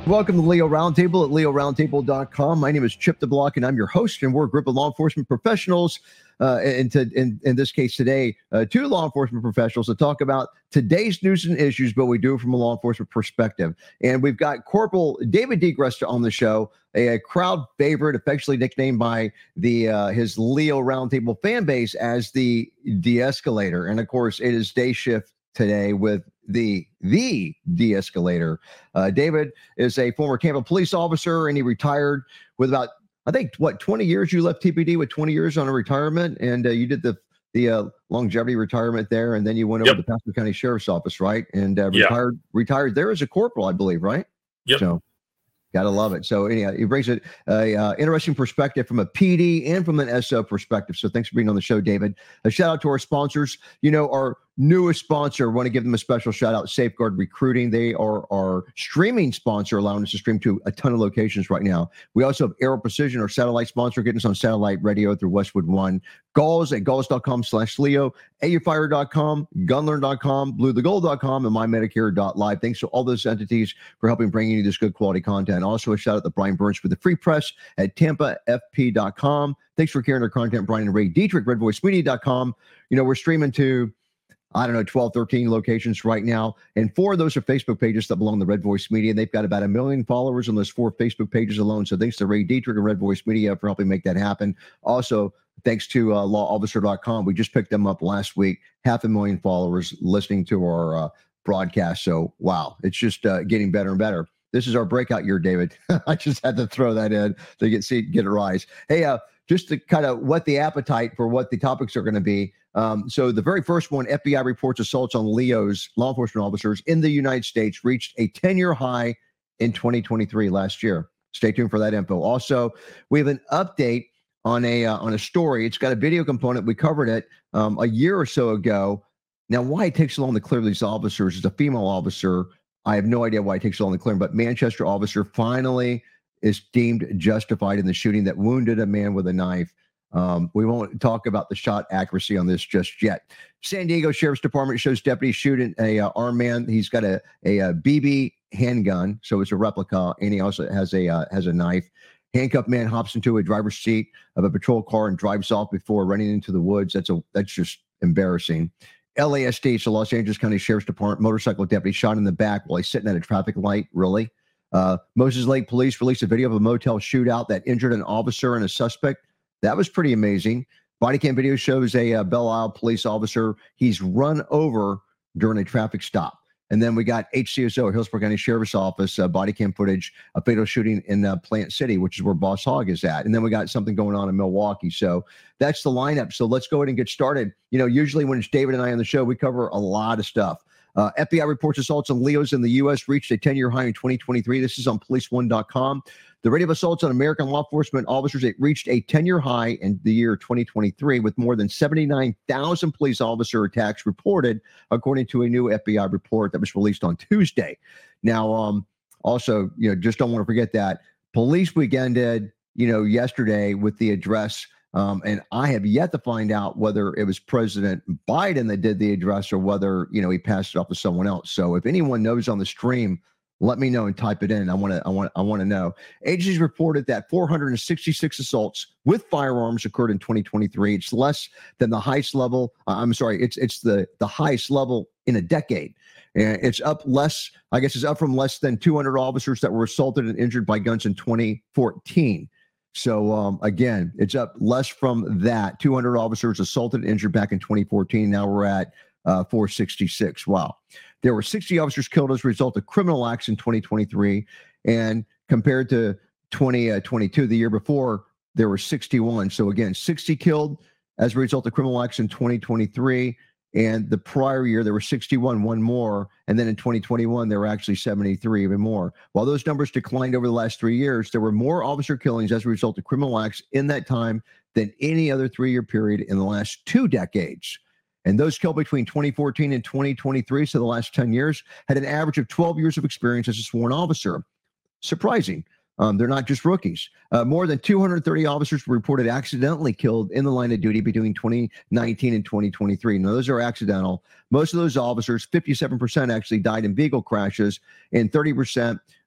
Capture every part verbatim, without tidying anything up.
Welcome to Leo Roundtable at leo roundtable dot com. My name is Chip DeBlock, and I'm your host, and we're a group of law enforcement professionals, uh, and to, in, in this case today, uh, two law enforcement professionals to talk about today's news and issues, but we do it from a law enforcement perspective. And we've got Corporal David DeGresta on the show, a, a crowd favorite, affectionately nicknamed by the uh, his Leo Roundtable fan base as the De-Escalator. And of course, it is day shift today with the the De-Escalator. Uh, David is a former Tampa police officer, and he retired with about, I think, what, twenty years. You left T P D with twenty years on a retirement, and uh, you did the the uh, longevity retirement there, and then you went over Yep. to the Pasco County Sheriff's Office, right? And uh, Yeah. retired retired there as a corporal, I believe, right? Yep. So, gotta love it. So anyhow, he brings a, a uh, interesting perspective from a P D and from an S O perspective. So thanks for being on the show, David. A shout out to our sponsors. You know, our newest sponsor, want to give them a special shout out, Safeguard Recruiting. They are our streaming sponsor, allowing us to stream to a ton of locations right now. We also have Aero Precision, our satellite sponsor, getting us on satellite radio through Westwood One. Galls at galls dot com slash Leo, A U fire dot com, gunlearn dot com, blue the gold dot com, and my medicare dot live. Thanks to all those entities for helping bring you this good quality content. Also, a shout out to Brian Burns for the free press at tampa f p dot com. Thanks for carrying our content, Brian and Ray Dietrich, red voice media dot com. You know, we're streaming to, I don't know, twelve, thirteen locations right now. And four of those are Facebook pages that belong to Red Voice Media. They've got about a million followers on those four Facebook pages alone. So thanks to Ray Dietrich and Red Voice Media for helping make that happen. Also, thanks to uh, law officer dot com. We just picked them up last week. Half a million followers listening to our uh, broadcast. So, wow, it's just uh, getting better and better. This is our breakout year, David. I just had to throw that in to get see get a rise. Hey, uh, just to kind of whet the appetite for what the topics are going to be. Um, so the very first one, F B I reports assaults on Leo's law enforcement officers in the United States reached a ten-year high in twenty twenty-three last year. Stay tuned for that info. Also, we have an update on a uh, on a story. It's got a video component. We covered it um, a year or so ago. Now, why it takes so long to clear these officers is a female officer. I have no idea why it takes so long to clear him, but Manchester officer finally is deemed justified in the shooting that wounded a man with a knife. Um, we won't talk about the shot accuracy on this just yet. San Diego Sheriff's Department shows deputies shooting a uh, armed man. He's got a, a, a B B handgun, so it's a replica, and he also has a uh, has a knife. Handcuffed man hops into a driver's seat of a patrol car and drives off before running into the woods. That's a that's just embarrassing. L A S D, so Los Angeles County Sheriff's Department, motorcycle deputy shot in the back while he's sitting at a traffic light. Really? Uh, Moses Lake police released a video of a motel shootout that injured an officer and a suspect. That was pretty amazing. Body cam video shows a uh, Belle Isle police officer. He's run over during a traffic stop. And then we got H C S O, Hillsborough County Sheriff's Office, uh, body cam footage, a fatal shooting in uh, Plant City, which is where Boss Hogg is at. And then we got something going on in Milwaukee. So that's the lineup. So let's go ahead and get started. You know, usually when it's David and I on the show, we cover a lot of stuff. Uh, F B I reports assaults on Leos in the U S reached a ten-year high in twenty twenty-three. This is on police one dot com. The rate of assaults on American law enforcement officers, it reached a ten-year high in the year twenty twenty-three, with more than seventy-nine thousand police officer attacks reported, according to a new F B I report that was released on Tuesday. Now, um, also, you know, just don't want to forget that police week ended, you know, yesterday with the address. Um, and I have yet to find out whether it was President Biden that did the address or whether, you know, he passed it off to someone else. So if anyone knows on the stream, let me know and type it in. I want to, I want, I want to know. Agencies reported that four hundred sixty-six assaults with firearms occurred in twenty twenty-three. It's less than the highest level. Uh, I'm sorry, it's it's the the highest level in a decade. And it's up less. I guess it's up from less than two hundred officers that were assaulted and injured by guns in twenty fourteen. So, um, again, it's up less from that. two hundred officers assaulted and injured back in twenty fourteen. Now we're at uh, four sixty-six. Wow. There were sixty officers killed as a result of criminal acts in twenty twenty-three. And compared to twenty twenty-two, the year before, there were sixty-one. So, again, sixty killed as a result of criminal acts in twenty twenty-three. And the prior year, there were sixty-one, one more. And then in twenty twenty-one, there were actually seventy-three, even more. While those numbers declined over the last three years, there were more officer killings as a result of criminal acts in that time than any other three-year period in the last two decades. And those killed between twenty fourteen and twenty twenty-three, so the last ten years, had an average of twelve years of experience as a sworn officer. Surprising. Um, they're not just rookies. Uh, more than two hundred thirty officers were reported accidentally killed in the line of duty between twenty nineteen and twenty twenty-three. Now, those are accidental. Most of those officers, fifty-seven percent actually died in vehicle crashes, and thirty percent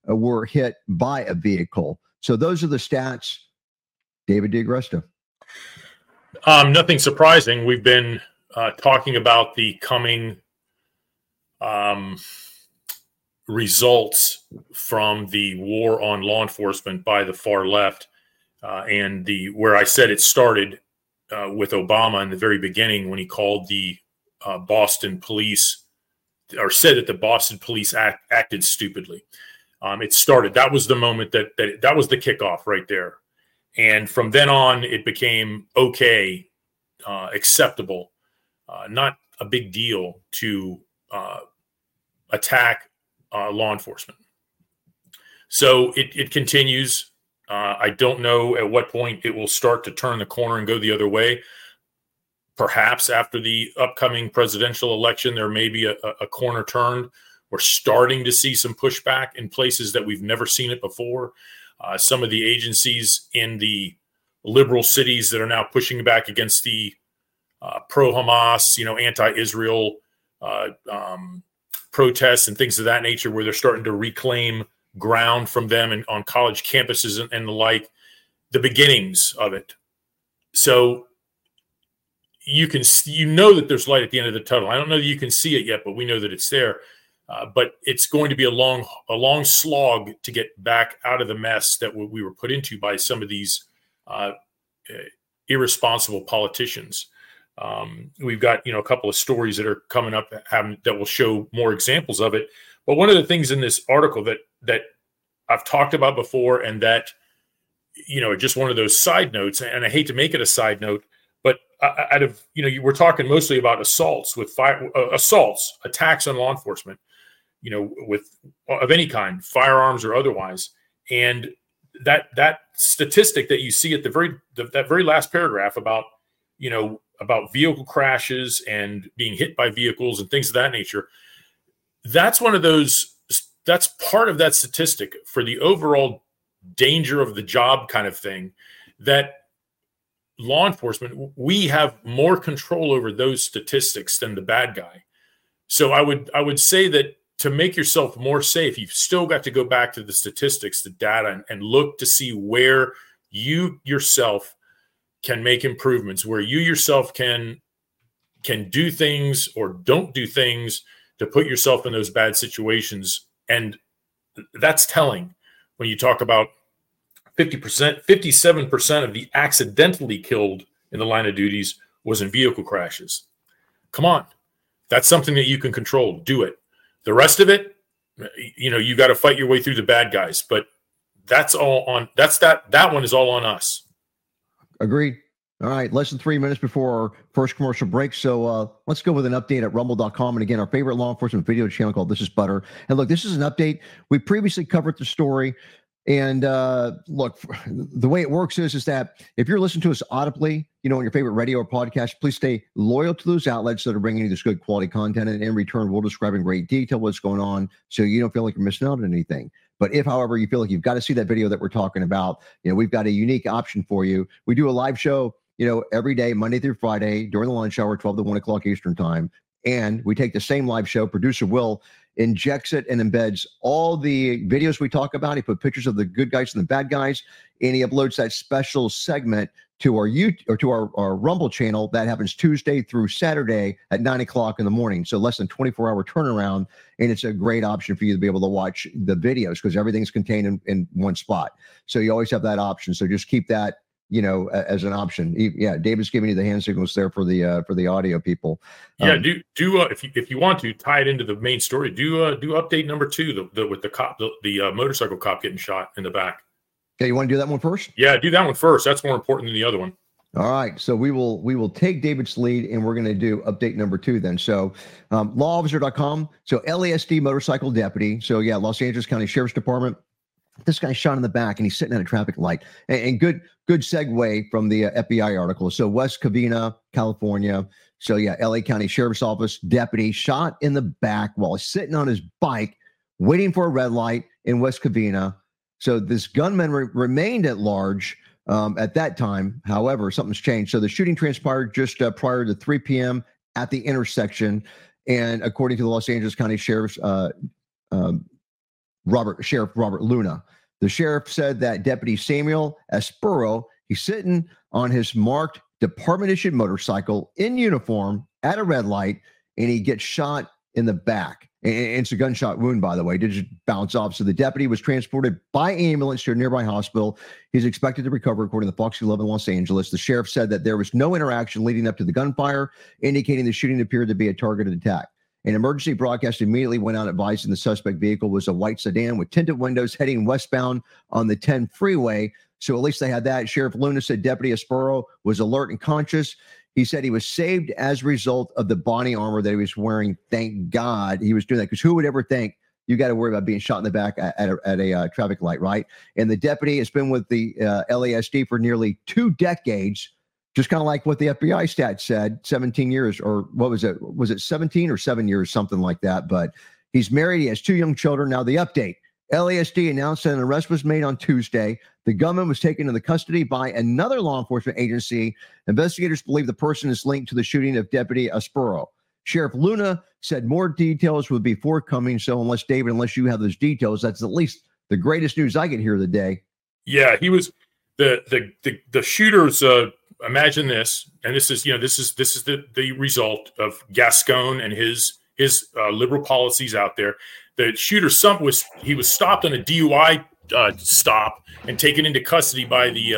uh, were hit by a vehicle. So those are the stats. David D'Agresta. Um, nothing surprising. We've been uh, talking about the coming um, results from the war on law enforcement by the far left, uh, and the where I said it started uh, with Obama in the very beginning when he called the uh, Boston police, or said that the Boston police act, acted stupidly. Um, it started. That was the moment that that that was the kickoff right there. And from then on, it became okay, uh, acceptable, uh, not a big deal to uh, attack uh, law enforcement. So it, it continues. Uh, I don't know at what point it will start to turn the corner and go the other way. Perhaps after the upcoming presidential election, there may be a, a corner turned. We're starting to see some pushback in places that we've never seen it before. Uh, some of the agencies in the liberal cities that are now pushing back against the uh, pro-Hamas, you know, anti-Israel uh, um, protests and things of that nature, where they're starting to reclaim ground from them and on college campuses and, and the like, the beginnings of it. So you can, you know that there's light at the end of the tunnel. I don't know that you can see it yet, but we know that it's there. Uh, but it's going to be a long, a long slog to get back out of the mess that we were put into by some of these uh, irresponsible politicians. Um, we've got, you know, a couple of stories that are coming up that, have, that will show more examples of it. But one of the things in this article that that I've talked about before, and that, you know, just one of those side notes, and I hate to make it a side note, but out of, you know, you were talking mostly about assaults with fire, uh, assaults, attacks on law enforcement, you know, with of any kind, firearms or otherwise. And that that statistic that you see at the very the, that very last paragraph about, you know, about vehicle crashes and being hit by vehicles and things of that nature, that's one of those, that's part of that statistic for the overall danger of the job kind of thing, that law enforcement, we have more control over those statistics than the bad guy. So I would I would say that to make yourself more safe, you've still got to go back to the statistics, the data, and, and look to see where you yourself can make improvements, where you yourself can can do things or don't do things to put yourself in those bad situations. And that's telling when you talk about fifty percent, fifty-seven percent of the accidentally killed in the line of duties was in vehicle crashes. Come on. That's something that you can control. Do it. The rest of it, you know, you got to fight your way through the bad guys, but that's all on, that's that, that one is all on us. Agreed. All right. Less than three minutes before our first commercial break. So uh, let's go with an update at rumble dot com. And again, our favorite law enforcement video channel called This Is Butter. And look, this is an update. We previously covered the story. And uh, look, the way it works is, is that if you're listening to us audibly, you know, on your favorite radio or podcast, please stay loyal to those outlets that are bringing you this good quality content. And in return, we'll describe in great detail what's going on so you don't feel like you're missing out on anything. But if, however, you feel like you've got to see that video that we're talking about, you know, we've got a unique option for you. We do a live show, you know, every day, Monday through Friday, during the lunch hour, twelve to one o'clock Eastern time. And we take the same live show. Producer Will injects it and embeds all the videos we talk about. He put pictures of the good guys and the bad guys, and he uploads that special segment to our YouTube or to our, our Rumble channel. That happens Tuesday through Saturday at nine o'clock in the morning. So less than twenty-four hour turnaround. And it's a great option for you to be able to watch the videos because everything's contained in, in one spot. So you always have that option. So just keep that, you know, as an option. Yeah, David's giving you the hand signals there for the uh, for the audio people. Yeah, um, do do uh, if you if you want to tie it into the main story, do uh, do update number two, the, the with the cop, the, the uh, motorcycle cop getting shot in the back. Okay, you want to do that one first? Yeah, do that one first. That's more important than the other one. All right, so we will we will take David's lead, and we're going to do update number two then. So um, law officer dot com. So L A S D motorcycle deputy. So yeah, Los Angeles County Sheriff's Department. This guy's shot in the back, and he's sitting at a traffic light. And, and good good segue from the uh, F B I article. So West Covina, California. So yeah, L A County Sheriff's Office deputy shot in the back while sitting on his bike, waiting for a red light in West Covina. So this gunman re- remained at large um, at that time. However, something's changed. So the shooting transpired just uh, prior to three p.m. at the intersection. And according to the Los Angeles County Sheriff's uh, um, Robert Sheriff Robert Luna. The sheriff said that Deputy Samuel Espero, he's sitting on his marked department-issued motorcycle in uniform at a red light, and he gets shot in the back. And it's a gunshot wound, by the way. Did just bounce off. So the deputy was transported by ambulance to a nearby hospital. He's expected to recover, according to Fox eleven Los Angeles. The sheriff said that there was no interaction leading up to the gunfire, indicating the shooting appeared to be a targeted attack. An emergency broadcast immediately went out advising the suspect vehicle was a white sedan with tinted windows heading westbound on the ten freeway. So at least they had that. Sheriff Luna said Deputy Espero was alert and conscious. He said he was saved as a result of the body armor that he was wearing. Thank God he was doing that, because who would ever think you got to worry about being shot in the back at, at a, at a uh, traffic light, right? And the deputy has been with the uh, L A S D for nearly two decades, just kind of like what the F B I stat said, seventeen years, or what was it? Was it seventeen or seven years, something like that? But he's married. He has two young children. Now the update. L A S D announced that an arrest was made on Tuesday. The gunman was taken into custody by another law enforcement agency. Investigators believe the person is linked to the shooting of Deputy Espero. Sheriff Luna said more details would be forthcoming. So unless, David, unless you have those details, that's at least the greatest news I can hear of the day. Yeah, he was the the the, the shooters. Uh, imagine this, and this is you know this is this is the the result of Gascon and his his uh, liberal policies out there. The shooter some was he was stopped on a D U I uh, stop and taken into custody by the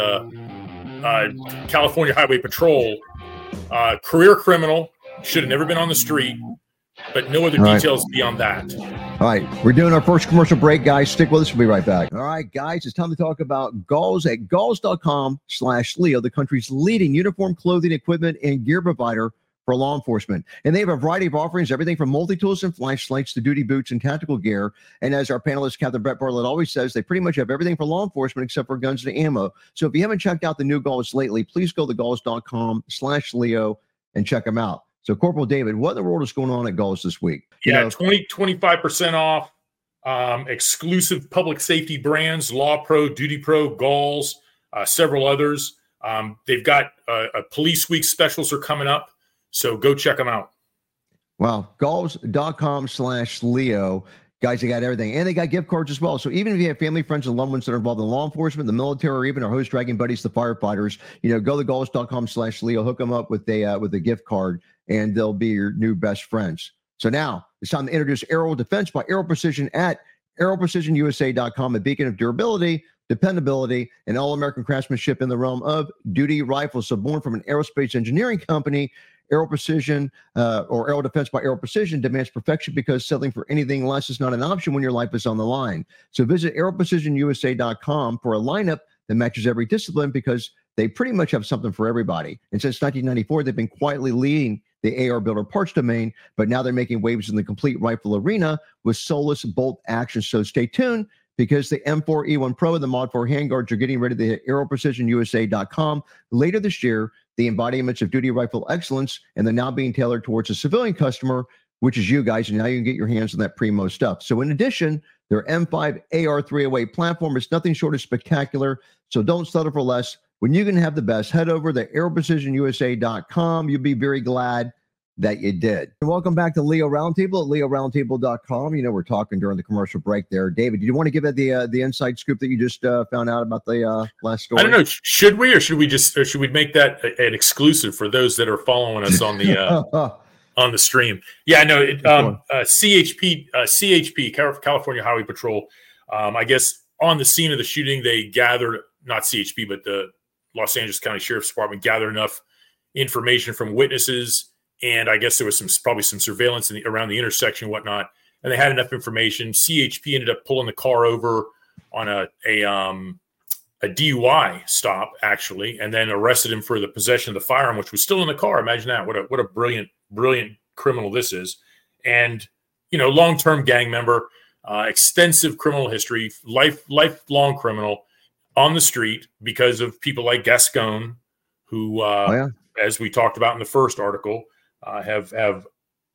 uh, uh, California Highway Patrol. Uh, career criminal, should have never been on the street, but no other All details right. beyond that. All right, we're doing our first commercial break, guys. Stick with us. We'll be right back. All right, guys, it's time to talk about Galls at galls.com slash Leo, the country's leading uniform, clothing, equipment, and gear provider for law enforcement. And they have a variety of offerings, everything from multi-tools and flashlights to duty boots and tactical gear. And as our panelist, Captain Brett Bartlett, always says, they pretty much have everything for law enforcement except for guns and ammo. So if you haven't checked out the new Galls lately, please go to galls.com slash Leo and check them out. So Corporal David, what in the world is going on at Galls this week? You yeah, know, twenty, twenty-five percent off, um, exclusive public safety brands, Law Pro, Duty Pro, Galls, uh, several others. Um, they've got uh, a Police Week specials are coming up. So go check them out. Wow. Galls.com slash Leo. Guys, they got everything. And they got gift cards as well. So even if you have family, friends, and loved ones that are involved in law enforcement, the military, or even our host dragging buddies, the firefighters, you know, go to galls.com slash Leo, hook them up with a, uh, with a gift card, and they'll be your new best friends. So now it's time to introduce Aero Defense by Aero Precision at aero precision u s a dot com, a beacon of durability, dependability, and all-American craftsmanship in the realm of duty rifles. So born from an aerospace engineering company, Aero Precision uh, or Aero Defense by Aero Precision demands perfection, because settling for anything less is not an option when your life is on the line. So visit aero precision u s a dot com for a lineup that matches every discipline, because they pretty much have something for everybody. And since nineteen ninety-four, they've been quietly leading the A R builder parts domain, but now they're making waves in the complete rifle arena with Solus bolt action. So stay tuned, because the M four E one Pro and the Mod four handguards are getting ready to hit aero precision u s a dot com later this year, the embodiments of duty rifle excellence, and they're now being tailored towards a civilian customer, which is you guys, and now you can get your hands on that primo stuff. So in addition, their M five A R three oh eight platform is nothing short of spectacular, so don't settle for less. When you can have the best, head over to aero precision u s a dot com. You'll be very glad that you did. And welcome back to Leo Roundtable at leo roundtable dot com. You know, we're talking during the commercial break there. David, do you want to give it the uh, the inside scoop that you just uh, found out about the uh, last story? I don't know. Should we, or should we just, or should we make that a, an exclusive for those that are following us on the uh, on the stream? Yeah, I know. It, um, uh, C H P, uh, C H P, California Highway Patrol. Um, I guess on the scene of the shooting, they gathered, not C H P, but the Los Angeles County Sheriff's Department gathered enough information from witnesses. And I guess there was some probably some surveillance in the, around the intersection and whatnot. And they had enough information. C H P ended up pulling the car over on a a, um, a D U I stop, actually, and then arrested him for the possession of the firearm, which was still in the car. Imagine that. What a what a brilliant, brilliant criminal this is. And, you know, long-term gang member, uh, extensive criminal history, life lifelong criminal on the street because of people like Gascon, who, uh, oh, yeah. as we talked about in the first article, Uh, have have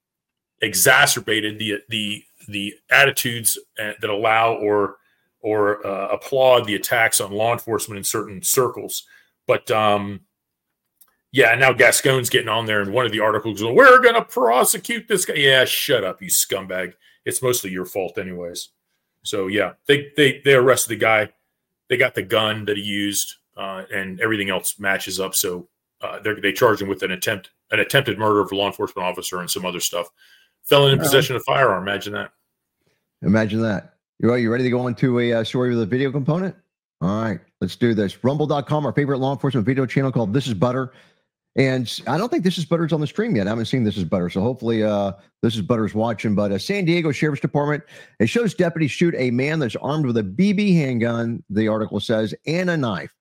exacerbated the the the attitudes that allow or or uh, applaud the attacks on law enforcement in certain circles. But um, yeah, now Gascon's getting on there in one of the articles. We're going to prosecute this guy. Yeah, shut up, you scumbag. It's mostly your fault, anyways. So yeah, they they they arrested the guy. They got the gun that he used, uh, and everything else matches up. So uh, they they charged him with an attempt an attempted murder of a law enforcement officer and some other stuff. Felon in possession of firearm. Imagine that. Imagine that. You you ready to go into a uh, story with a video component? All right, let's do this. Rumble dot com, our favorite law enforcement video channel called This Is Butter. And I don't think This Is Butter's on the stream yet. I haven't seen This Is Butter. So hopefully uh, This Is Butter's watching. But uh, San Diego Sheriff's Department, it shows deputies shoot a man that's armed with a B B handgun, the article says, and a knife.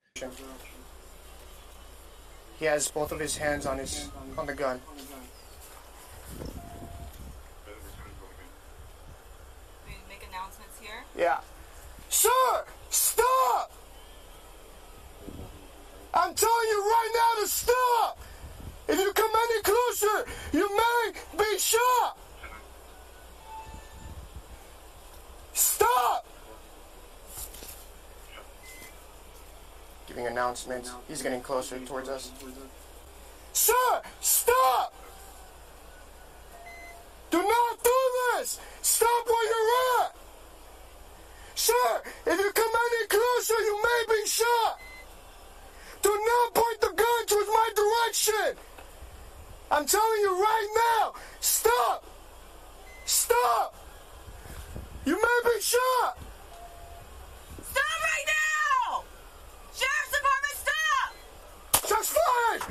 He has both of his hands on his on the gun. We make announcements here? Yeah. Sir, stop! I'm telling you right now to stop! If you come any closer, you may be shot! Stop! Giving announcements. He's getting closer towards us. Sir, stop! Do not do this! Stop where you're at! Sir, if you come any closer, you may be shot! Do not point the gun towards my direction! I'm telling you right now, stop! Stop! You may be shot! Stop right now! Sheriff's Department, stop! Shots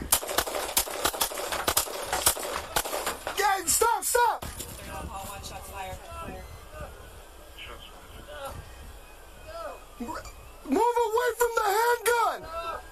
fired! Yeah, stop, stop! Three on call, one shots fired. Move away from the handgun!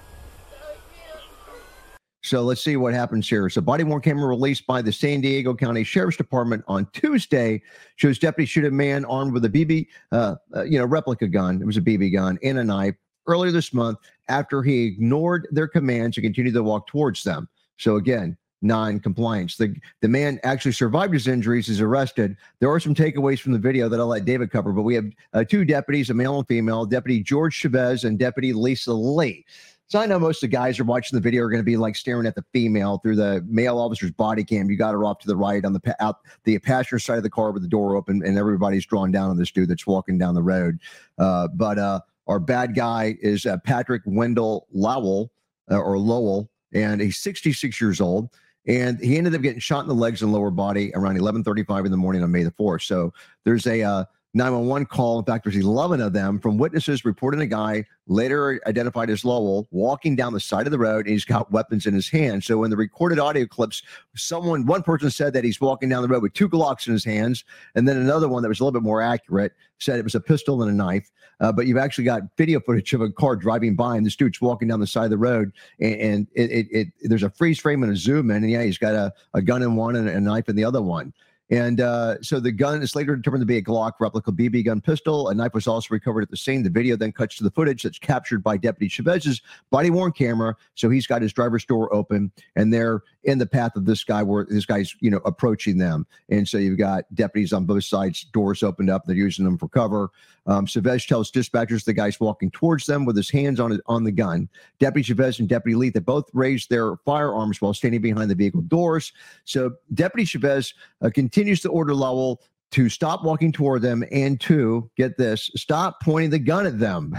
So let's see what happens here. So body-worn camera released by the San Diego County Sheriff's Department on Tuesday shows deputies shoot a man armed with a B B, uh, uh, you know, replica gun. It was a B B gun and a knife earlier this month after he ignored their commands and continued to walk towards them. So again, non-compliance. The, the man actually survived his injuries, is arrested. There are some takeaways from the video that I'll let David cover, but we have uh, two deputies, a male and female, Deputy George Chavez and Deputy Lisa Lee. So I know most of the guys who are watching the video are going to be like staring at the female through the male officer's body cam. You got her off to the right on the out the passenger side of the car with the door open, and everybody's drawn down on this dude that's walking down the road. Uh, but uh, our bad guy is uh, Patrick Wendell Lowell uh, or Lowell, and he's sixty-six years old. And he ended up getting shot in the legs and lower body around eleven thirty-five in the morning on May the fourth. So there's a uh, nine one one call. In fact, there's eleven of them from witnesses reporting a guy later identified as Lowell walking down the side of the road, and he's got weapons in his hand. So in the recorded audio clips, someone, one person said that he's walking down the road with two Glocks in his hands. And then another one that was a little bit more accurate said it was a pistol and a knife. Uh, but you've actually got video footage of a car driving by, and this dude's walking down the side of the road, and, and it, it, it there's a freeze frame and a zoom in, and yeah, he's got a, a gun in one and a knife in the other one. And uh, so the gun is later determined to be a Glock replica B B gun pistol. A knife was also recovered at the scene. The video then cuts to the footage that's captured by Deputy Chavez's body-worn camera. So he's got his driver's door open, and they're in the path of this guy where this guy's, you know, approaching them. And so you've got deputies on both sides, doors opened up. They're using them for cover. Um, Chavez tells dispatchers the guy's walking towards them with his hands on it, on the gun. Deputy Chavez and Deputy Lee, they both raised their firearms while standing behind the vehicle doors. So Deputy Chavez uh, continues to order Lowell to stop walking toward them and to, get this, stop pointing the gun at them.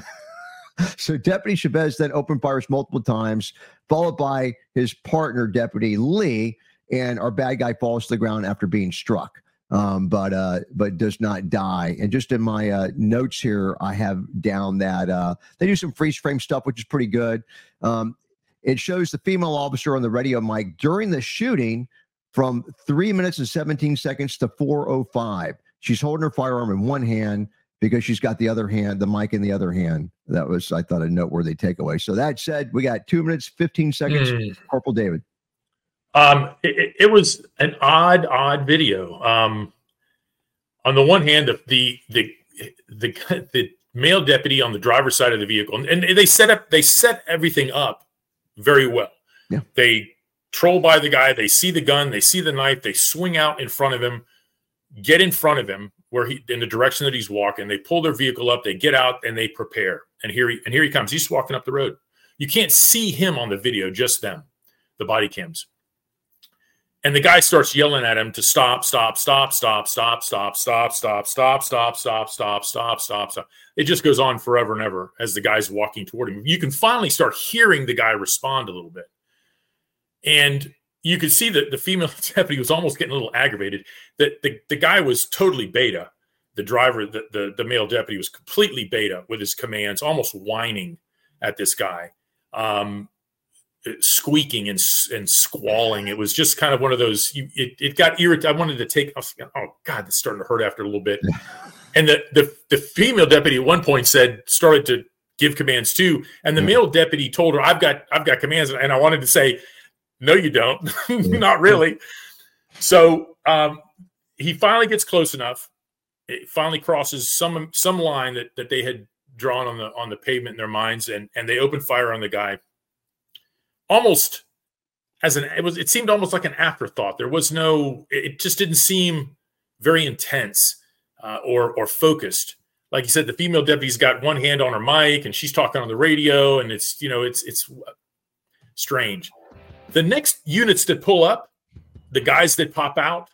So Deputy Chavez then opened fires multiple times, followed by his partner, Deputy Lee, and our bad guy falls to the ground after being struck. Um, but uh, but does not die. And just in my uh, notes here, I have down that uh, they do some freeze frame stuff, which is pretty good. Um, it shows the female officer on the radio mic during the shooting from three minutes and seventeen seconds to four oh five. She's holding her firearm in one hand because she's got the other hand, the mic in the other hand. That was, I thought, a noteworthy takeaway. So that said, we got two minutes, fifteen seconds. Mm. Corporal David. Um, it, it was an odd, odd video. Um, on the one hand, the, the, the, the, the male deputy on the driver's side of the vehicle, and, and they set up, they set everything up very well. Yeah. They troll by the guy. They see the gun, they see the knife, they swing out in front of him, get in front of him where he, in the direction that he's walking. They pull their vehicle up, they get out, and they prepare. And here he, and here he comes. He's walking up the road. You can't see him on the video, just them, the body cams. And the guy starts yelling at him to stop, stop, stop, stop, stop, stop, stop, stop, stop, stop, stop, stop, stop, stop, stop. It just goes on forever and ever as the guy's walking toward him. You can finally start hearing the guy respond a little bit. And you could see that the female deputy was almost getting a little aggravated. That the, the guy was totally beta. The driver, the, the, the male deputy was completely beta with his commands, almost whining at this guy. Um, squeaking and and squalling. It was just kind of one of those, you, it, it got irritated. I wanted to take, I was like, oh God, this is starting to hurt after a little bit. And the, the, the female deputy at one point said, started to give commands too. And the mm-hmm. male deputy told her, I've got, I've got commands. And I wanted to say, no, you don't. Not really. So um, he finally gets close enough. It finally crosses some, some line that, that they had drawn on the, on the pavement in their minds. And, and they open fire on the guy. Almost as an, it was, it seemed almost like an afterthought. There was no, it just didn't seem very intense uh, or, or focused. Like you said, the female deputy's got one hand on her mic and she's talking on the radio, and it's, you know, it's, it's strange. The next units that pull up, the guys that pop out,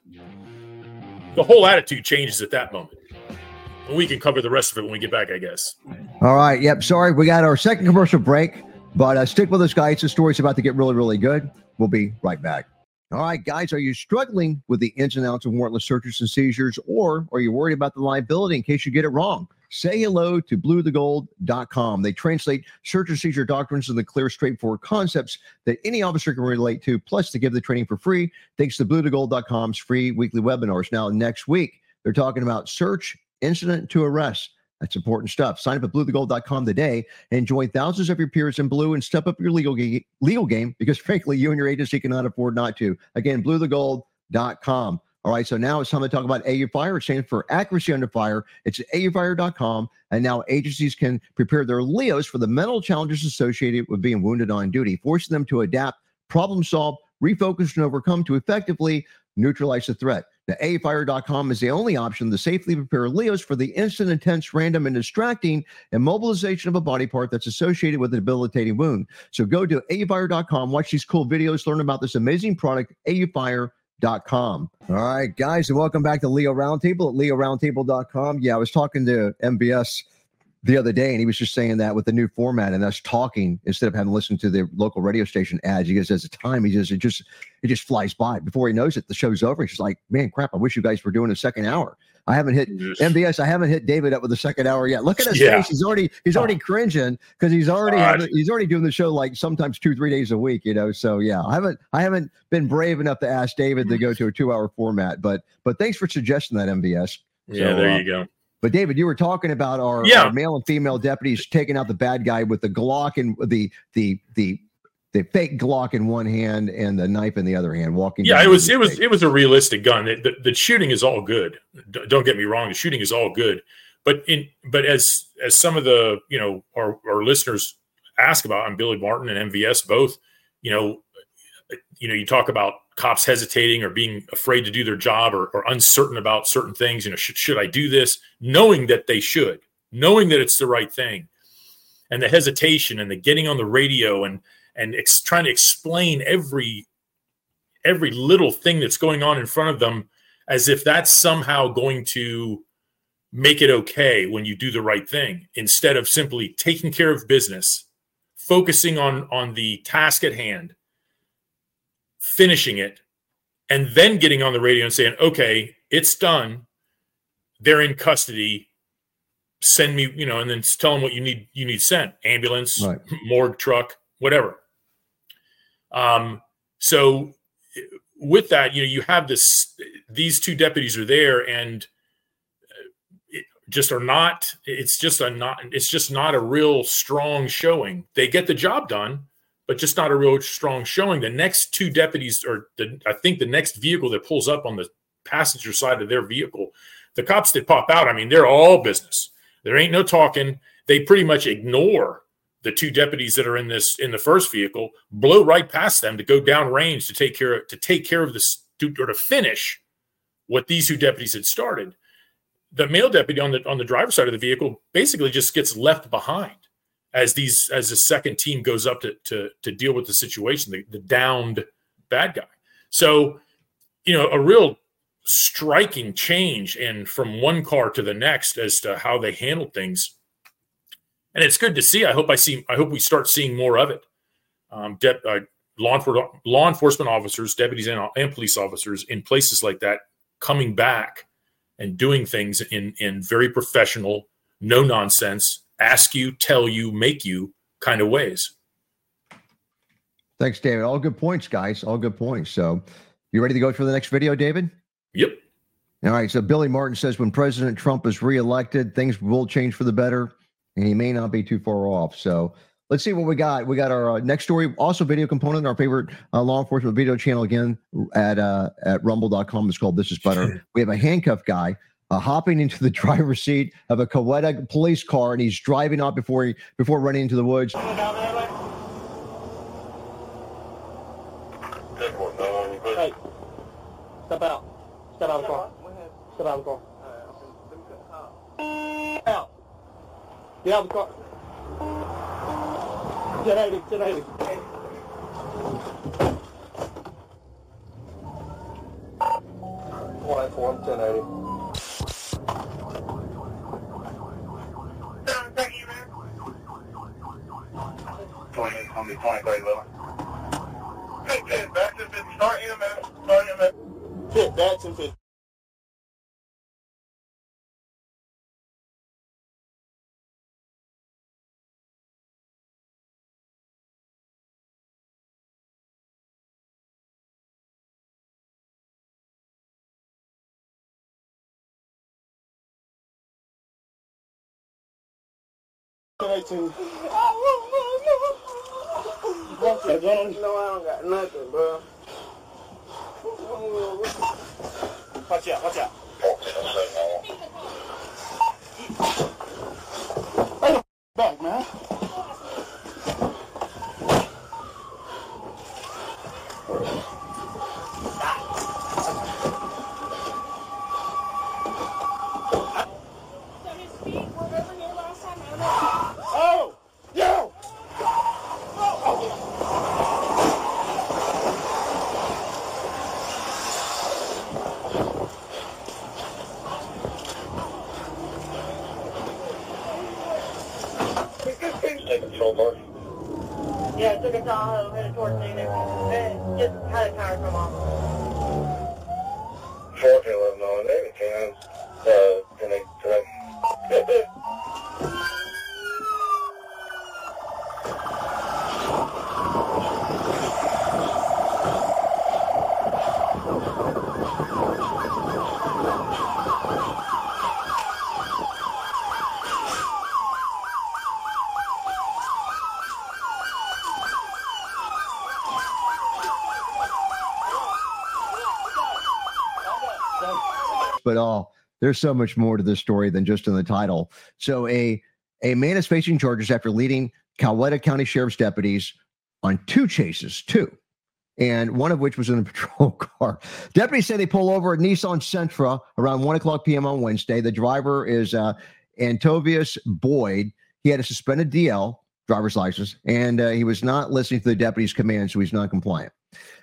the whole attitude changes at that moment. And we can cover the rest of it when we get back, I guess. All right. Yep. Sorry. We got our second commercial break. But uh, stick with us, guys. The story's about to get really, really good. We'll be right back. All right, guys, are you struggling with the ins and outs of warrantless searches and seizures, or are you worried about the liability in case you get it wrong? Say hello to blue the gold dot com. They translate search and seizure doctrines into clear, straightforward concepts that any officer can relate to, plus to give the training for free thanks to blue the gold dot com's free weekly webinars. Now, next week, they're talking about search incident to arrest. That's important stuff. Sign up at blue the gold dot com today and join thousands of your peers in blue and step up your legal, ga- legal game, because frankly, you and your agency cannot afford not to. Again, blue the gold dot com. All right, so now it's time to talk about A U Fire. It stands for Accuracy Under Fire. It's A U fire dot com, and now agencies can prepare their L E Os for the mental challenges associated with being wounded on duty, forcing them to adapt, problem solve, refocus, and overcome to effectively neutralize the threat. The A U fire dot com is the only option to safely prepare L E Os for the instant, intense, random, and distracting immobilization of a body part that's associated with a debilitating wound. So go to A U fire dot com, watch these cool videos, learn about this amazing product, A U fire dot com. All right, guys, and welcome back to Leo Roundtable at leo roundtable dot com. Yeah, I was talking to M B S the other day, and he was just saying that with the new format and us talking instead of having to listen to the local radio station ads, he goes, as a time, he just it just it just flies by. Before he knows it, the show's over. He's just like, man, crap, I wish you guys were doing a second hour. I haven't hit yes. M B S. I haven't hit David up with the second hour yet. Look at his yeah. face. He's already he's already cringing because he's already having, he's already doing the show like sometimes two three days a week. You know, so yeah, I haven't I haven't been brave enough to ask David to go to a two hour format. But but thanks for suggesting that, M B S. Yeah, so, there uh, you go. But David, you were talking about our, yeah. our male and female deputies taking out the bad guy with the Glock and the the the the fake Glock in one hand and the knife in the other hand, walking. Yeah, it was it was it was a realistic gun. The, the, the shooting is all good. D- don't get me wrong, the shooting is all good. But in but as as some of the you know our, our listeners ask about, I'm Billy Martin and M V S both. You know, you know, you talk about cops hesitating or being afraid to do their job or, or uncertain about certain things. You know, should, should I do this? Knowing that they should, knowing that it's the right thing, and the hesitation and the getting on the radio and and ex- trying to explain every every little thing that's going on in front of them as if that's somehow going to make it okay when you do the right thing, instead of simply taking care of business, focusing on on the task at hand, finishing it, and then getting on the radio and saying, okay, it's done. They're in custody. Send me, you know, and then tell them what you need, you need sent. Ambulance, right. Morgue truck, whatever. Um, so with that, you know, you have this, these two deputies are there and just are not, it's just a not, it's just not a real strong showing. They get the job done, but just not a real strong showing. The next two deputies, or the, I think the next vehicle that pulls up on the passenger side of their vehicle, the cops that pop out, I mean, they're all business. There ain't no talking. They pretty much ignore the two deputies that are in this, in the first vehicle, blow right past them to go down range to take care of, to take care of this, to, or to finish what these two deputies had started. The male deputy on the, on the driver's side of the vehicle basically just gets left behind as these, as the second team goes up to, to, to deal with the situation, the, the downed bad guy. So you know, a real striking change in from one car to the next as to how they handled things. And it's good to see. I hope I see. I hope we start seeing more of it. Um, de- uh, law, enfor- law enforcement officers, deputies, and, and police officers in places like that coming back and doing things in in very professional, no nonsense, ask you, tell you, make you kind of ways. Thanks, David. All good points, guys. All good points. So, you ready to go for the next video, David? Yep. All right. So Billy Martin says when President Trump is reelected, things will change for the better, and he may not be too far off. So let's see what we got. We got our uh, next story, also video component, our favorite uh, law enforcement video channel again at uh, at rumble dot com. It's called This Is Better. We have a handcuffed guy uh, hopping into the driver's seat of a Coweta police car, and he's driving off before he before running into the woods. Hey, step out. Step out of the car. Step out of the car. Out. Get out of the car. ten eighty, ten eighty. one eighty-four, ten eighty. twenty, twenty, twenty, thirty, eleven. Hey, Ted, back to fifty. Start in a minute. Start in a minute. Ted, back to fifty. eighteen. No, I don't got nothing, bro. Watch out, watch out. Hey, back, man. Oh, yo! Yeah, took a Tahoe, headed towards Phoenix, and just had a tire come off. fourteen eleven on there, can uh, can I, can I? But oh, there's so much more to this story than just in the title. So a a man is facing charges after leading Coweta County Sheriff's deputies on two chases, two, and one of which was in a patrol car. Deputies say they pull over a Nissan Sentra around one o'clock p.m. on Wednesday. The driver is uh, Antovius Boyd. He had a suspended D L, driver's license, and uh, he was not listening to the deputy's command, so he's not compliant.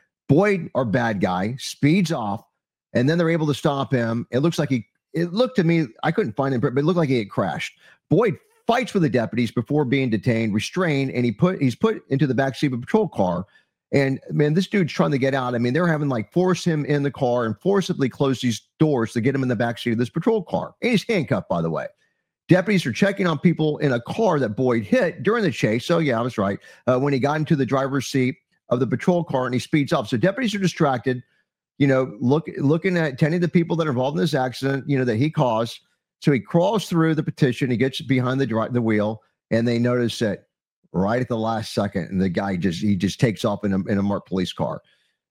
Boyd, our bad guy, speeds off. And then they're able to stop him. It looks like he, it looked to me, I couldn't find him, but it looked like he had crashed. Boyd fights with the deputies before being detained, restrained, and he put, he's put into the backseat of a patrol car. And man, this dude's trying to get out. I mean, they're having like force him in the car and forcibly close these doors to get him in the backseat of this patrol car. And he's handcuffed, by the way. Deputies are checking on people in a car that Boyd hit during the chase. So yeah, I was right. Uh, when he got into the driver's seat of the patrol car and he speeds up. So deputies are distracted. You know, look, looking at tending to people that are involved in this accident, you know, that he caused. So he crawls through the petition. He gets behind the dri- the wheel, and they notice that right at the last second, and the guy just he just takes off in a, in a marked police car.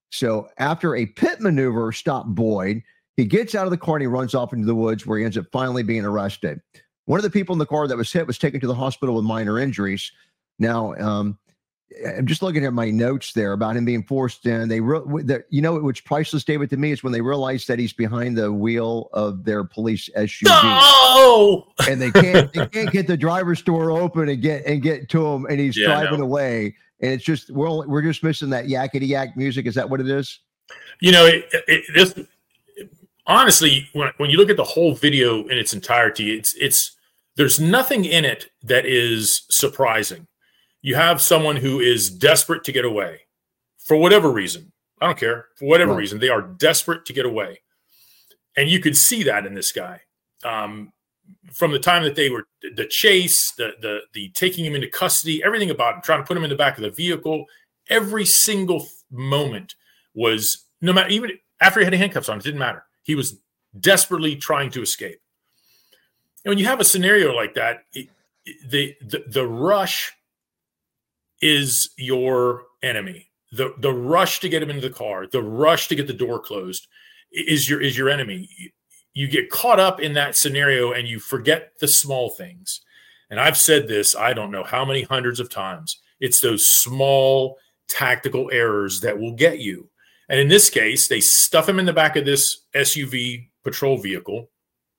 So after a pit maneuver stopped Boyd, he gets out of the car and he runs off into the woods where he ends up finally being arrested. One of the people in the car that was hit was taken to the hospital with minor injuries. Now, um, I'm just looking at my notes there about him being forced in. They, re- the, you know, which priceless, David, to me is when they realize that he's behind the wheel of their police S U V, no! and they can't, they can't get the driver's door open and get and get to him, and he's Yeah, driving no. away. And it's just we're only, we're just missing that yakety yak music. Is that what it is? You know, it, it, this honestly, when when you look at the whole video in its entirety, it's it's there's nothing in it that is surprising. You have someone who is desperate to get away for whatever reason. I don't care. For whatever right. reason, they are desperate to get away. And you could see that in this guy. Um, from the time that they were the chase, the, the, the taking him into custody, everything about him, trying to put him in the back of the vehicle, every single moment was, no matter, even after he had handcuffs on, it didn't matter. He was desperately trying to escape. And when you have a scenario like that, it, the, the, the rush is your enemy. The the rush to get him into the car, the rush to get the door closed is your is your enemy. You get caught up in that scenario and you forget the small things. And I've said this, I don't know how many hundreds of times. It's those small tactical errors that will get you. And in this case, they stuff him in the back of this S U V patrol vehicle.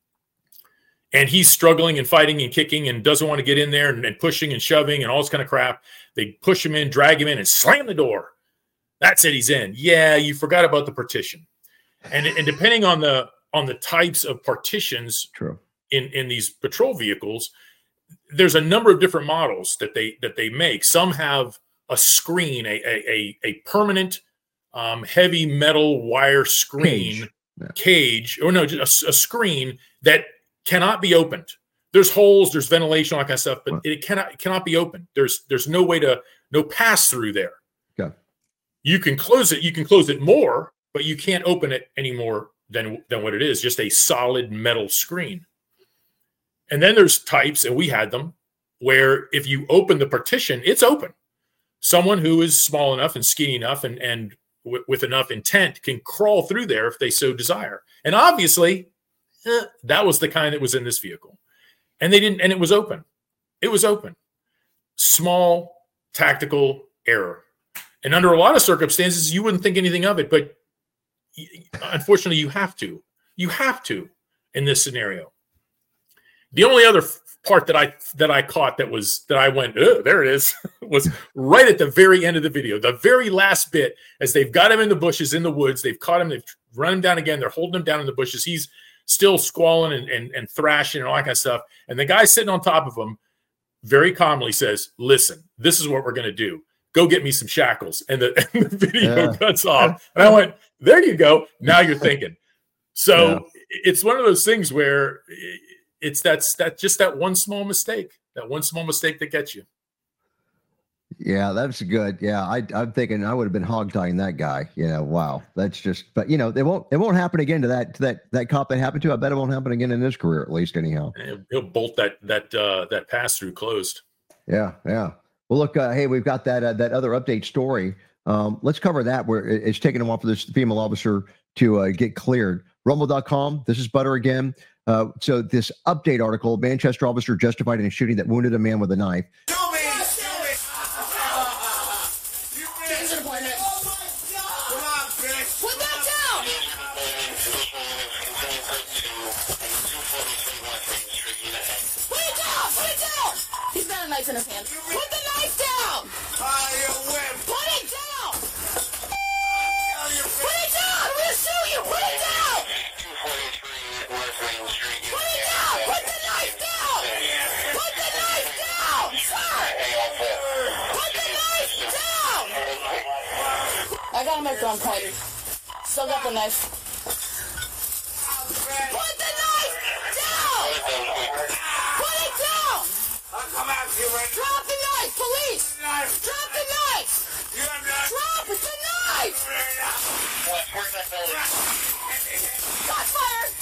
And he's struggling and fighting and kicking and doesn't want to get in there and, and pushing and shoving and all this kind of crap. They push him in, drag him in, and slam the door. That's it. He's in. Yeah, you forgot about the partition. And, and depending on the on the types of partitions True. in, in these patrol vehicles, there's a number of different models that they that they make. Some have a screen, a a, a permanent um, heavy metal wire screen Cage, yeah. cage or no, just a, a screen that cannot be opened. There's holes, there's ventilation, all that kind of stuff, but what? it cannot it cannot be opened. There's there's no way to no pass through there. Okay. You can close it, you can close it more, but you can't open it any more than than what it is, just a solid metal screen. And then there's types, and we had them, where if you open the partition, it's open. Someone who is small enough and skinny enough and and w- with enough intent can crawl through there if they so desire. And obviously, eh, that was the kind that was in this vehicle. And they didn't, and it was open. It was open. Small tactical error. And under a lot of circumstances, you wouldn't think anything of it, but unfortunately, you have to. You have to in this scenario. The only other part that I that I caught that was that I went, oh, there it is, was right at the very end of the video. The very last bit, as they've got him in the bushes, in the woods, they've caught him, they've run him down again, they're holding him down in the bushes. He's still squalling and, and, and thrashing and all that kind of stuff. And the guy sitting on top of him very calmly says, listen, this is what we're going to do. Go get me some shackles. And the, and the video yeah. cuts off. And I went, there you go. Now you're thinking. So yeah. it's one of those things where it's that's that just that one small mistake, that one small mistake that gets you. Yeah, that's good. Yeah, I, I'm thinking I would have been hog-tying that guy. You know, wow, that's just. But you know, it won't. It won't happen again to that to that that cop that happened to. I bet it won't happen again in his career, at least, anyhow. He'll, he'll bolt that that uh, that pass through closed. Yeah, yeah. Well, look, uh, hey, we've got that uh, that other update story. Um, let's cover that. Where it's taken a while for this female officer to uh, get cleared. Rumble dot com. This is Butter again. Uh, so this update article: Manchester officer justified in a shooting that wounded a man with a knife. In his hand. Put the knife down! Put it down! Put it down! I'm gonna sue you! Put it down! Put it down! Put the knife down! Put the knife down! Sir! Put the knife down! I got him at gunpoint. Still got the knife. Put the knife down! Put it down! Drop the knife, police! Drop the knife! Drop the knife! Shots fired!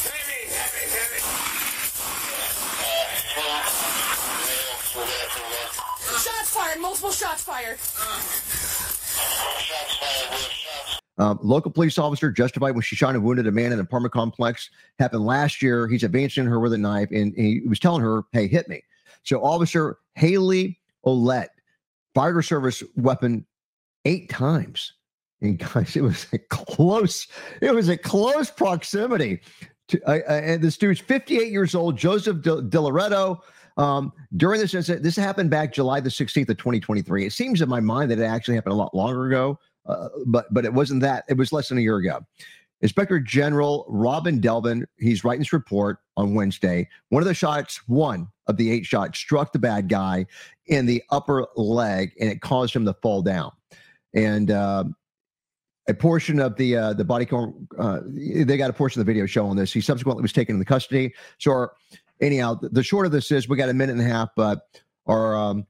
Shots fired! Multiple shots fired! Um, local police officer justified when she shot and wounded a man in an apartment complex. Happened last year. He's advancing her with a knife, and he was telling her, "Hey, hit me." So Officer Haley Olette fired her service weapon eight times. And guys, it was a close, it was a close proximity. To, uh, uh, and this dude's fifty-eight years old, Joseph De, De Loretto. Um, during this incident, this happened back July the sixteenth of twenty twenty-three. It seems in my mind that it actually happened a lot longer ago. uh, but but it wasn't that. It was less than a year ago. Inspector General Robin Delvin, he's writing this report on Wednesday. One of the shots, one of the eight shots, struck the bad guy in the upper leg, and it caused him to fall down. And uh, a portion of the uh, the body cam, uh, they got a portion of the video showing this. He subsequently was taken into custody. So, our, anyhow, the short of this is we got a minute and a half, but our um,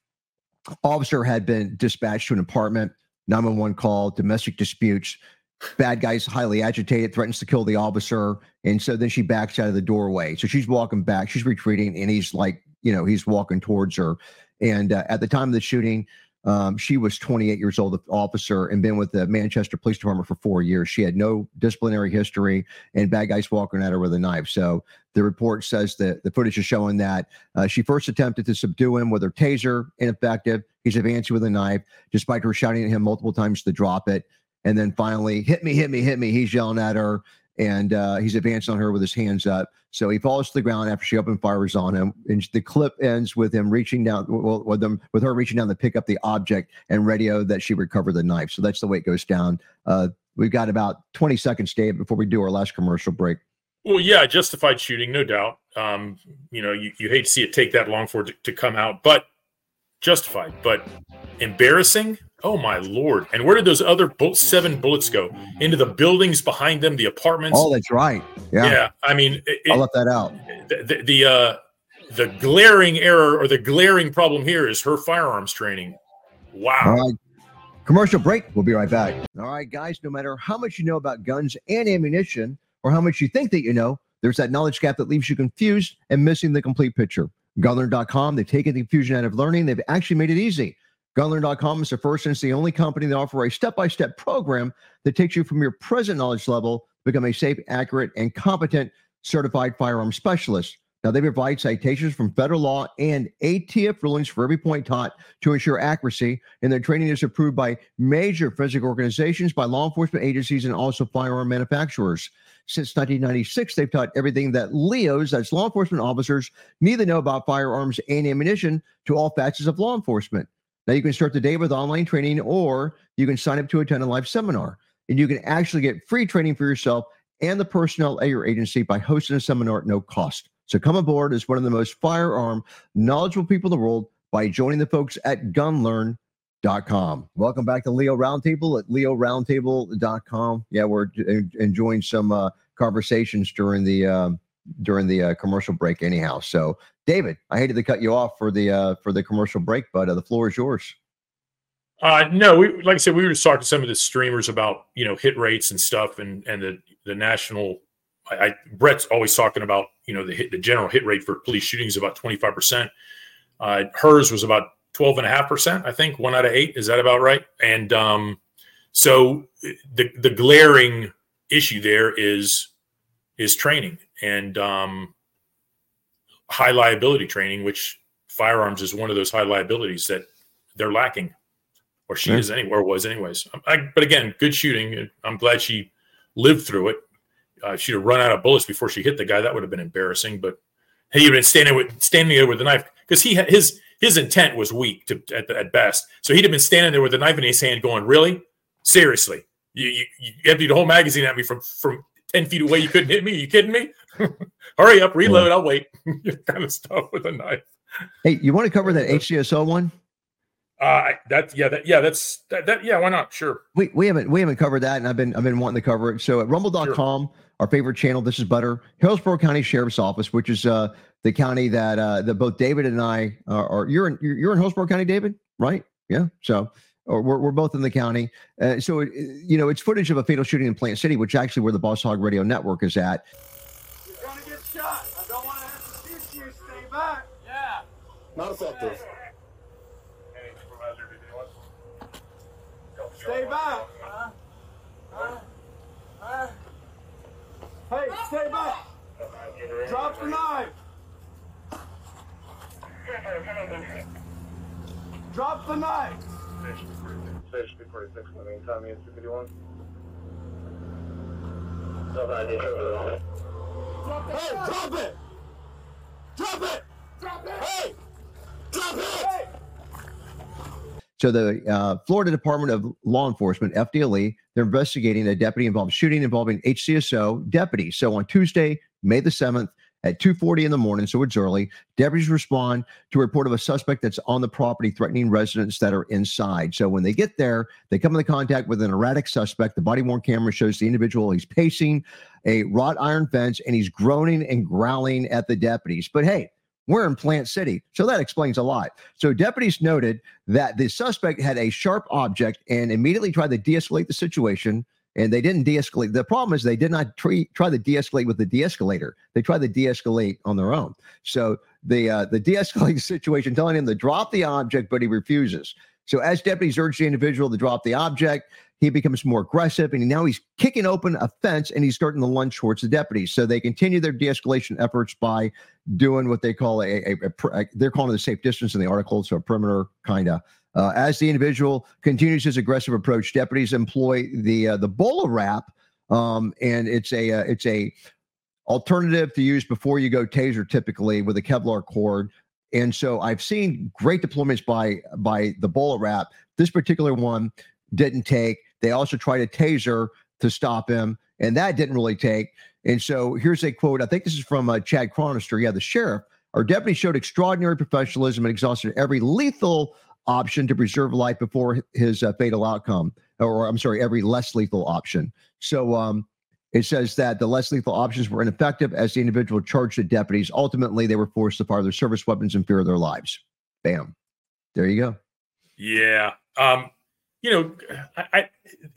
officer had been dispatched to an apartment, nine one one call, domestic disputes. Bad guy's highly agitated, threatens to kill the officer. And so then she backs out of the doorway. So she's walking back, she's retreating, and he's like, you know, he's walking towards her. And uh, at the time of the shooting, um, she was twenty-eight years old, the officer, and been with the Manchester Police Department for four years. She had no disciplinary history, and bad guys walking at her with a knife. So the report says that the footage is showing that uh, she first attempted to subdue him with her taser, ineffective. He's advancing with a knife, despite her shouting at him multiple times to drop it. And then finally, hit me, hit me, hit me. He's yelling at her, and uh, he's advancing on her with his hands up. So he falls to the ground after she opened fires on him. And the clip ends with him reaching down, well, with them, with her reaching down to pick up the object and radio that she recovered the knife. So that's the way it goes down. Uh, we've got about twenty seconds, Dave, before we do our last commercial break. Well, yeah, justified shooting, no doubt. Um, you know, you, you hate to see it take that long for it to, to come out, but justified. But embarrassing? Oh, my Lord. And where did those other bull- seven bullets go? Into the buildings behind them, the apartments? Oh, that's right. Yeah. Yeah. I mean, it, I left that out. The, the, the, uh, the glaring error or the glaring problem here is her firearms training. Wow. All right. Commercial break. We'll be right back. All right, guys, no matter how much you know about guns and ammunition or how much you think that you know, there's that knowledge gap that leaves you confused and missing the complete picture. gun learn dot com, they've taken the confusion out of learning. They've actually made it easy. gun learn dot com is the first and it's the only company that offers a step-by-step program that takes you from your present knowledge level to become a safe, accurate, and competent certified firearm specialist. Now, they provide citations from federal law and A T F rulings for every point taught to ensure accuracy, and their training is approved by major forensic organizations, by law enforcement agencies, and also firearm manufacturers. Since nineteen ninety-six, they've taught everything that L E Os, that's law enforcement officers, need to know about firearms and ammunition to all facets of law enforcement. Now, you can start the day with online training, or you can sign up to attend a live seminar, and you can actually get free training for yourself and the personnel at your agency by hosting a seminar at no cost. So come aboard as one of the most firearm knowledgeable people in the world by joining the folks at gun learn dot com. Welcome back to Leo Roundtable at leo roundtable dot com. Yeah, we're enjoying some uh, conversations during the um, during the uh, commercial break anyhow. So, David, I hated to cut you off for the uh, for the commercial break, but uh, the floor is yours. Uh, no, we, like I said, we were just talking to some of the streamers about, you know, hit rates and stuff, and and the the national. I, I Brett's always talking about, you know, the hit, the general hit rate for police shootings is about twenty-five percent. Uh, hers was about twelve and a half percent, I think, one out of eight. Is that about right? And um, so the the glaring issue there is is training and um, high liability training, which firearms is one of those high liabilities that they're lacking, or she yeah. is anywhere was anyways. I, but again, good shooting. I'm glad she lived through it. Uh, if she'd have run out of bullets before she hit the guy, that would have been embarrassing. But he'd have been standing with standing there with the knife, because he had his his intent was weak to at, at best. So he'd have been standing there with the knife in his hand, going, "Really, seriously? You you, you emptied a whole magazine at me from from ten feet away. You couldn't hit me? Are you kidding me? Hurry up, reload. I'll wait." Kind of stuff with a knife. Hey, you want to cover that H C S O one? Uh, that yeah, that yeah, that's that, that yeah. Why not? Sure. We we haven't we haven't covered that, and I've been I've been wanting to cover it. So at rumble dot com, sure. Our favorite channel, This Is Butter, Hillsborough County Sheriff's Office, which is uh the county that uh that both David and I are. are you're in you're in Hillsborough County, David, right? Yeah. So or we're we're both in the county. Uh, so it, you know, it's footage of a fatal shooting in Plant City, which actually where the Boss Hog Radio Network is at. You're gonna get shot. I don't want to have to shoot you. Stay back. Yeah. Not effective. Stay back. Uh, uh, uh. Hey, stay back. Drop the knife. Drop the knife. Station two forty-six, in the meantime, two fifty-one. Hey, drop it. Drop it. Drop it. Hey, drop it. Hey. So the uh, Florida Department of Law Enforcement, F D L E, they're investigating a deputy involved shooting involving H C S O deputies. So on Tuesday, May the seventh, at two forty in the morning, so it's early, deputies respond to a report of a suspect that's on the property threatening residents that are inside. So when they get there, they come into contact with an erratic suspect. The body-worn camera shows the individual. He's pacing a wrought iron fence, and he's groaning and growling at the deputies. But hey, we're in Plant City, so that explains a lot. So deputies noted that the suspect had a sharp object and immediately tried to de-escalate the situation, and they didn't de-escalate. The problem is they did not tre- try to de-escalate with the de-escalator. They tried to de-escalate on their own. So the uh, the de-escalating situation, telling him to drop the object, but he refuses. So as deputies urge the individual to drop the object, he becomes more aggressive, and now he's kicking open a fence, and he's starting to lunge towards the deputies. So they continue their de-escalation efforts by doing what they call a, a, a, a they're calling it a safe distance in the article, so a perimeter kind of. Uh, as the individual continues his aggressive approach, deputies employ the uh, the BOLA wrap, um, and it's a uh, it's a alternative to use before you go taser, typically with a Kevlar cord. And so I've seen great deployments by by the BOLA wrap. This particular one didn't take. They also tried a taser to stop him, and that didn't really take. And so here's a quote. I think this is from uh, Chad Chronister. Yeah, the sheriff. Our deputy showed extraordinary professionalism and exhausted every lethal option to preserve life before his uh, fatal outcome, or I'm sorry, every less lethal option. So um, it says that the less lethal options were ineffective as the individual charged the deputies. Ultimately, they were forced to fire their service weapons in fear of their lives. Bam. There you go. Yeah. Um, you know, I,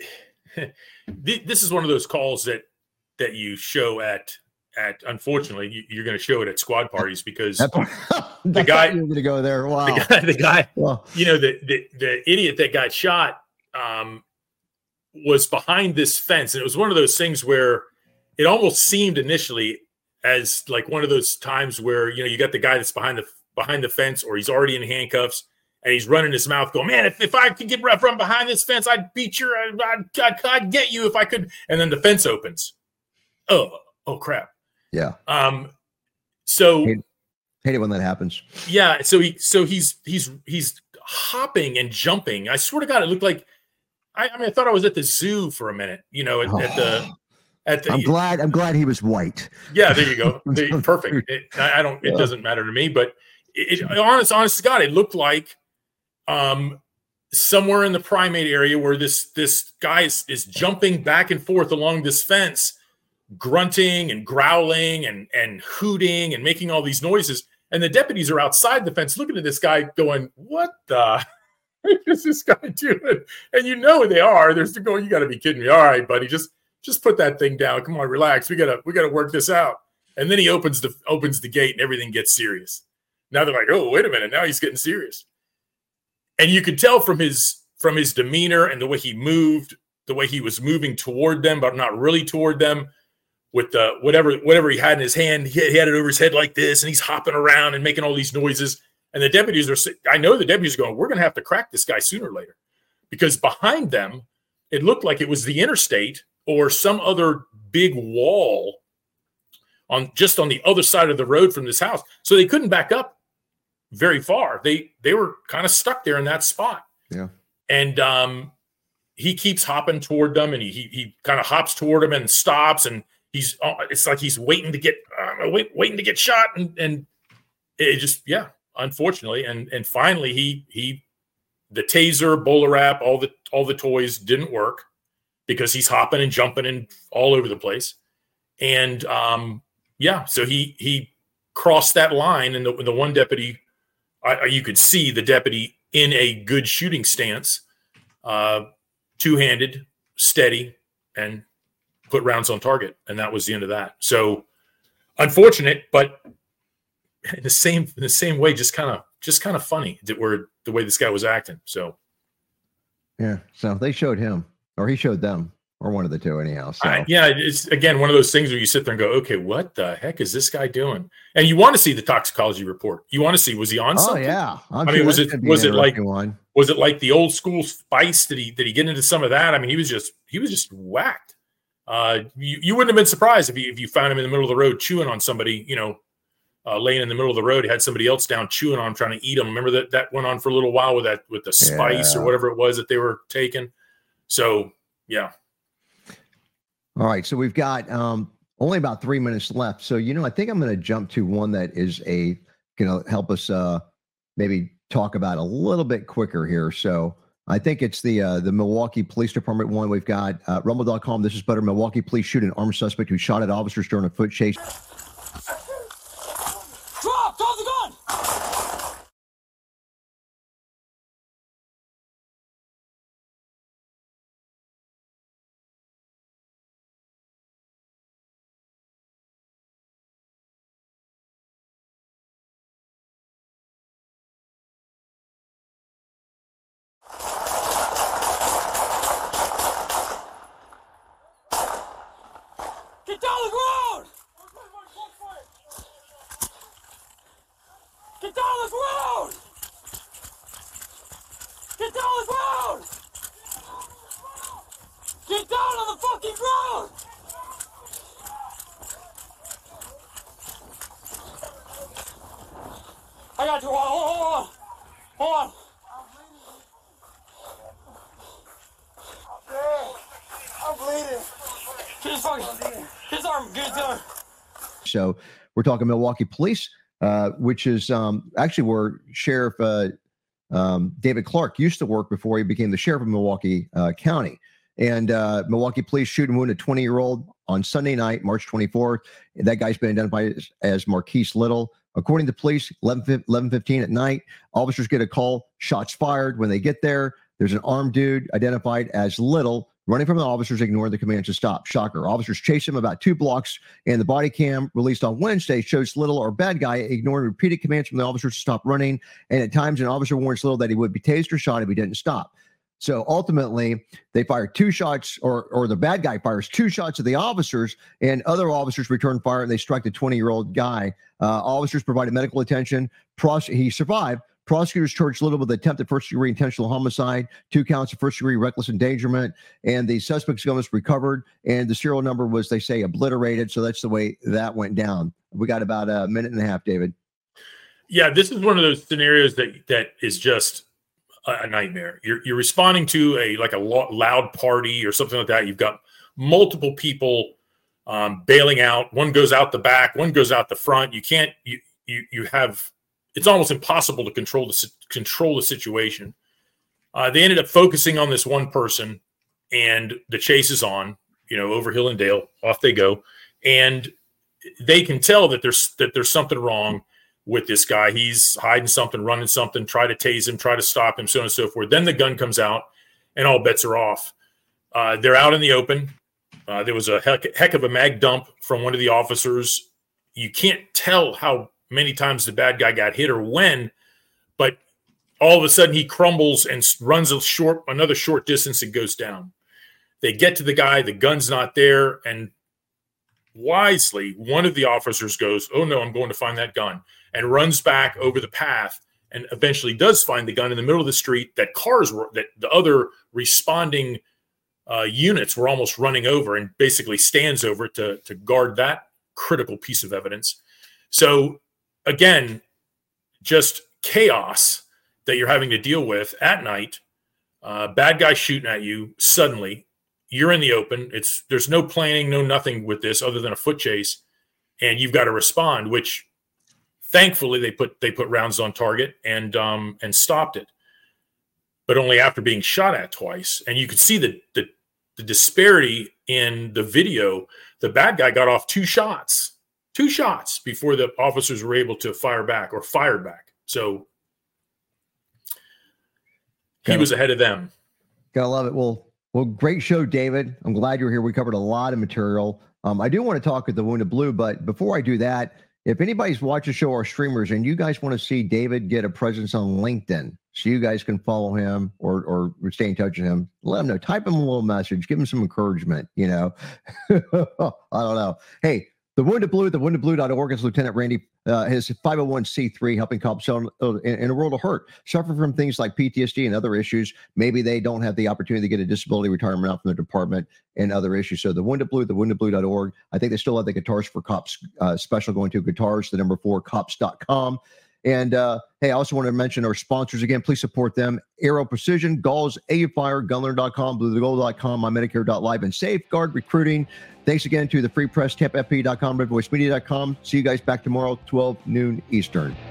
I this is one of those calls that that you show at at unfortunately you, you're going to show it at squad parties because the guy you're going to go there. Wow. The guy, the guy wow. you know, the, the the idiot that got shot um, was behind this fence, and it was one of those things where it almost seemed initially as like one of those times where you know you got the guy that's behind the behind the fence, or he's already in handcuffs. And he's running his mouth going, man, if, if I could get right from behind this fence, I'd beat you. I'd, I'd, I'd get you if I could. And then the fence opens. Oh, oh, crap. Yeah. Um. So hate, hate it when that happens. Yeah. So he, so he's, he's, he's hopping and jumping. I swear to God, it looked like, I, I mean, I thought I was at the zoo for a minute, you know, at, oh. at the, at the, I'm glad, I'm glad he was white. Yeah, there you go. There, perfect. It, I, I don't, it yeah. doesn't matter to me, but it, it, honest, honest to God, it looked like, Um, somewhere in the primate area where this this guy is, is jumping back and forth along this fence, grunting and growling and and hooting and making all these noises. And the deputies are outside the fence looking at this guy going, what the heck is this guy doing? And you know they are. They're still going, you got to be kidding me. All right, buddy, just just put that thing down. Come on, relax. We gotta we gotta work this out. And then he opens the opens the gate and everything gets serious. Now they're like, oh, wait a minute. Now he's getting serious. And you could tell from his from his demeanor and the way he moved, the way he was moving toward them, but not really toward them, with the whatever whatever he had in his hand, he, he had it over his head like this, and he's hopping around and making all these noises. And the deputies are, I know the deputies are going, we're going to have to crack this guy sooner or later, because behind them, it looked like it was the interstate or some other big wall on just on the other side of the road from this house, so they couldn't back up very far. They they were kind of stuck there in that spot. Yeah. And um, he keeps hopping toward them, and he he, he kind of hops toward them and stops, and he's uh, it's like he's waiting to get uh, wait, waiting to get shot, and and it just yeah, unfortunately, and and finally he he the taser, BOLA wrap, all the all the toys didn't work because he's hopping and jumping and all over the place, and um yeah, so he he crossed that line, and the the one deputy. I, you could see the deputy in a good shooting stance, uh, two-handed, steady, and put rounds on target. And that was the end of that. So unfortunate, but in the same in the same way, just kind of just kind of funny that we're the way this guy was acting. So yeah, so they showed him, or he showed them, or one of the two, anyhow. So I, yeah, it's again one of those things where you sit there and go, okay, what the heck is this guy doing? And you want to see the toxicology report. You want to see, was he on oh, something? Yeah, I'm i mean, sure was it was it like one. was it like the old school spice? Did he did he get into some of that? I mean, he was just he was just whacked. Uh, you, you wouldn't have been surprised if you if you found him in the middle of the road chewing on somebody, you know, uh, laying in the middle of the road. He had somebody else down chewing on him, trying to eat him. Remember that that went on for a little while with that with the spice Yeah. or whatever it was that they were taking. So yeah. All right, so we've got um, only about three minutes left. So you know, I think I'm going to jump to one that is a going to help us uh, maybe talk about a little bit quicker here. So I think it's the uh, the Milwaukee Police Department one. We've got uh, rumble dot com. This is better. Milwaukee police shoot an armed suspect who shot at officers during a foot chase. Drop! Drop the gun! Get down the ground! Get down the ground! Get down the ground! Get down on the fucking ground! I got you. Hold on, hold on. Hold on. I'm bleeding. Get his fucking, his arm, get his arm. So we're talking Milwaukee Police, uh, which is um, actually where Sheriff uh, um, David Clark used to work before he became the sheriff of Milwaukee uh, County. And uh, Milwaukee Police shoot and wound a twenty-year-old on Sunday night, March twenty-fourth. That guy's been identified as, as Marquise Little. According to police, eleven fifteen at night, officers get a call, shots fired. When they get there, there's an armed dude identified as Little running from the officers, ignoring the command to stop. Shocker. Officers chase him about two blocks, and the body cam released on Wednesday shows Little, or bad guy, ignoring repeated commands from the officers to stop running. And at times, an officer warns Little that he would be tased or shot if he didn't stop. So ultimately, they fired two shots, or or the bad guy fires two shots at the officers, and other officers return fire, and they strike the twenty-year-old guy. Uh, officers provided medical attention. Pros- he survived. Prosecutors charged Little with attempted first-degree intentional homicide, two counts of first-degree reckless endangerment, and the suspect's gun was recovered, and the serial number was, they say, obliterated. So that's the way that went down. We got about a minute and a half, David. Yeah, this is one of those scenarios that that is just a nightmare. You're you're responding to a like a loud party or something like that. You've got multiple people um, bailing out. One goes out the back, one goes out the front. You can't. You you you have. It's almost impossible to control the control the situation. Uh, they ended up focusing on this one person, and the chase is on. You know, over hill and dale, off they go, and they can tell that there's that there's something wrong with this guy. He's hiding something, running something, try to tase him, try to stop him, so on and so forth. Then the gun comes out, and all bets are off. Uh, they're out in the open. Uh, there was a heck, heck of a mag dump from one of the officers. You can't tell how many times the bad guy got hit or when, but all of a sudden he crumbles and runs a short, another short distance and goes down. They get to the guy, the gun's not there, and wisely, one of the officers goes, "Oh no, I'm going to find that gun," and runs back over the path and eventually does find the gun in the middle of the street that cars were, that the other responding uh, units were almost running over, and basically stands over it to, to guard that critical piece of evidence. So again, just chaos that you're having to deal with at night. Uh, bad guy shooting at you suddenly. You're in the open. It's there's no planning, no nothing with this other than a foot chase, and you've got to respond. Which, thankfully, they put they put rounds on target and um, and stopped it, but only after being shot at twice. And you could see the the, the disparity in the video. The bad guy got off two shots, two shots before the officers were able to fire back or fired back. So he Gotta, was ahead of them. Gotta love it. Well. Well, great show, David. I'm glad you're here. We covered a lot of material. Um, I do want to talk with the Wounded Blue, but before I do that, if anybody's watching the show or streamers and you guys want to see David get a presence on LinkedIn so you guys can follow him or or stay in touch with him, let him know. Type him a little message. Give him some encouragement, you know. I don't know. Hey, The Wounded Blue, the wounded blue dot org is Lieutenant Randy, uh, his five oh one c three, helping cops in, in a world of hurt, suffer from things like P T S D and other issues. Maybe they don't have the opportunity to get a disability retirement out from the department and other issues. So the Wounded Blue, the wounded blue dot org. I think they still have the Guitars for Cops uh, special going to guitars, the number four, cops dot com. And uh, hey, I also want to mention our sponsors again. Please support them. Aero Precision, Galls, A Fire, Gunler dot com, blue the gold dot com, my medicare dot live, and Safeguard Recruiting. Thanks again to the Free Press, Tampa F P dot com, red voice media dot com. See you guys back tomorrow, twelve noon Eastern.